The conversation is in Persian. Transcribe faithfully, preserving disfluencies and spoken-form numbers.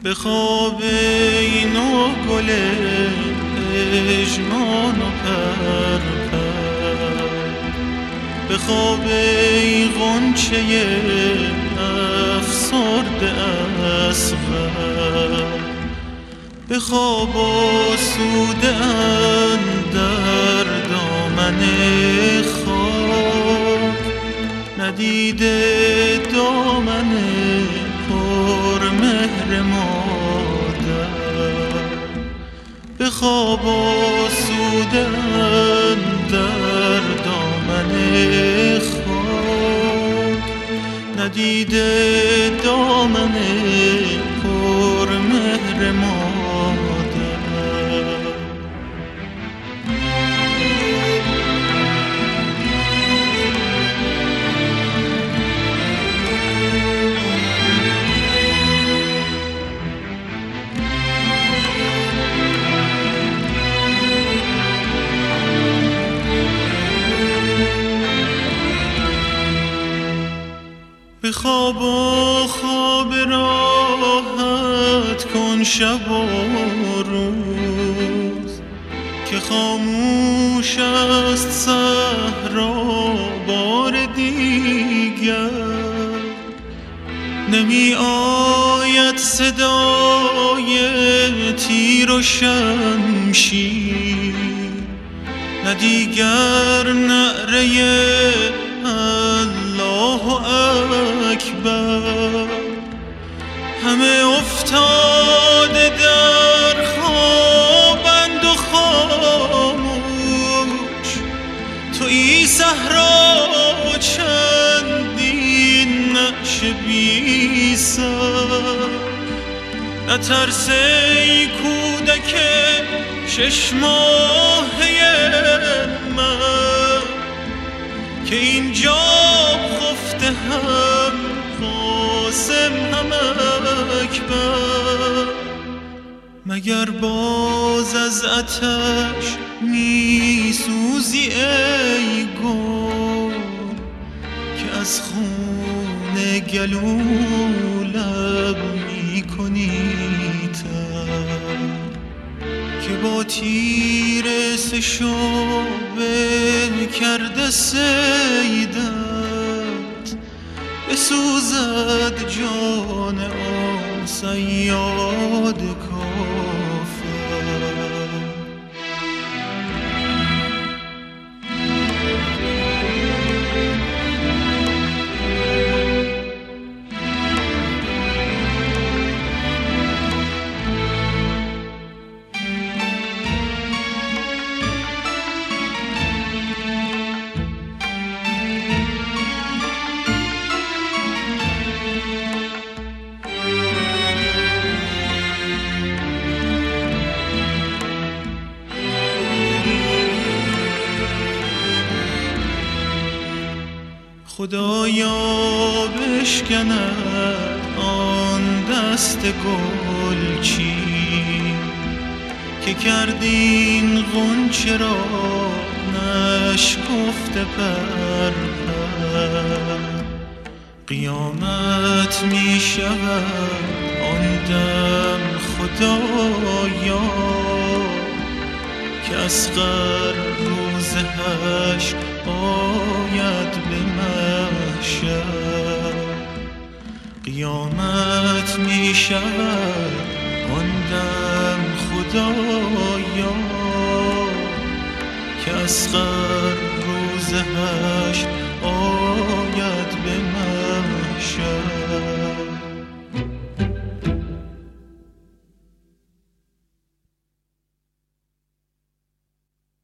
به خواب این و گل اژمان و پرپر، به خواب این غنچه افسرده اصغر، به خواب آسوده اندر دامن خاک، ندیده دامن پر مهر مادر، به خواب آسوده اندر دامن خاک، ندیده دامن پر مهر مادر. به خواب و خواب راحت کن شب و روز، که خاموش است صحرا بار دیگر، نمی آید صدای تیر و شمشیر، نه دیگر نعره الله اکبر، همه افتاده در خوابند و خاموش، تویی صحرا و چندین نقش بی سر، نترس ای کودک شش ماهه من، که اینجا خفته هم قاسم هم اکبر، مگر باز از آتش می سوزی ای گل، که از خون گلو لب می کنی تر، که با تیر سه شعبه کرده صیدت، بسوزد جان آن صیاد کافر. خدایا بشکند آن دست گلچین، که کردین غنچه را نشکفته پر پر، قیامت می شود آن دم خدایا، که اصغر روز حشر آید به محشر، قیامت می شود آن دم خدایا، که اصغر روز حشر